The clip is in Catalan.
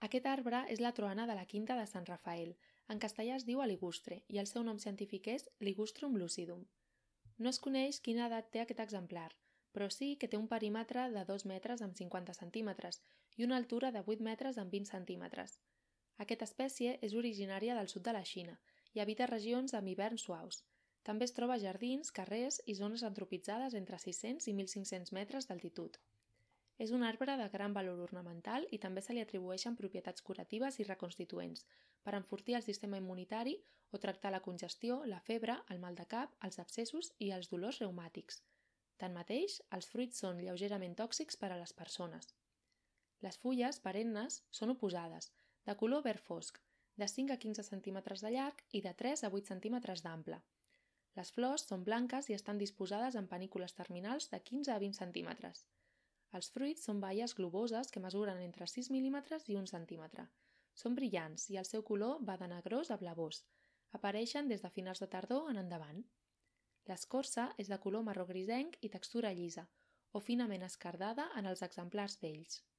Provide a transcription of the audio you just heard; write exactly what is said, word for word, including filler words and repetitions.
Aquest arbre és la troana de la Quinta de Sant Rafael. En castellà es diu aligustre i el seu nom científic és Ligustrum lucidum. No es coneix quina edat té aquest exemplar, però sí que té un perímetre de dos metres amb cinquanta centímetres i una altura de vuit metres amb vint centímetres. Aquesta espècie és originària del sud de la Xina i habita regions amb hiverns suaus. També es troba a jardins, carrers i zones antropitzades entre sis-cents i mil cinc-cents metres d'altitud. És un arbre de gran valor ornamental i també se li atribueixen propietats curatives i reconstituents per enfortir el sistema immunitari o tractar la congestió, la febre, el mal de cap, els abscessos i els dolors reumàtics. Tanmateix, els fruits són lleugerament tòxics per a les persones. Les fulles, perennes, són oposades, de color verd fosc, de cinc a quinze centímetres de llarg i de tres a vuit centímetres d'ample. Les flors són blanques i estan disposades en panícules terminals de quinze a vint centímetres. Els fruits són baies globoses que mesuren entre sis mil·límetres i un centímetre. Són brillants i el seu color va de negrós a blavós. Apareixen des de finals de tardor en endavant. L'escorça és de color marró grisenc i textura llisa, o finament esquerdada en els exemplars vells.